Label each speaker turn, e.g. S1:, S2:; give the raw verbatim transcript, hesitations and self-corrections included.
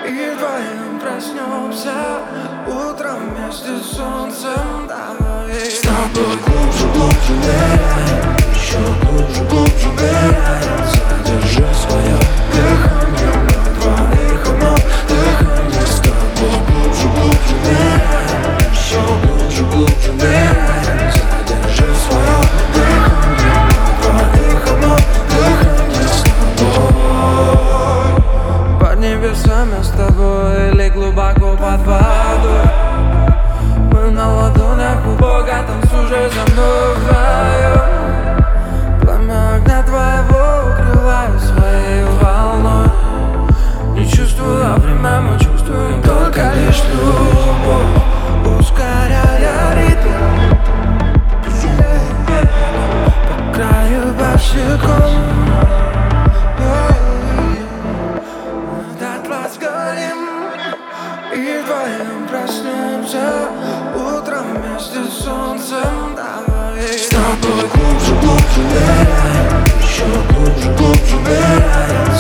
S1: И вдвоем проснемся утром вместе с солнцем. Давай с тобой глубже, глубже ныряем, еще глубже, глубже ныряем. Задержи свое дыхание на двоих, одно дыхание. С тобой глубже, глубже ныряем, еще глубже, глубже ныряем. Задержи свое дыхание на двоих, одно дыхание. С тобой под небесами, с тобой, или глубоко под водой. Мы на ладонях у Бога, танцуй за мной вдвоем. Пламя огня твоего укрываю своей волной. Не чувствуя время, мы чувствуем только лишь любовь, ускоряя ритм по краю босиком. Дотла сгорим и вдвоем проснемся утром вместе с солнцем. Давай с тобой глубже, глубже ныряем, еще глубже, глубже ныряем.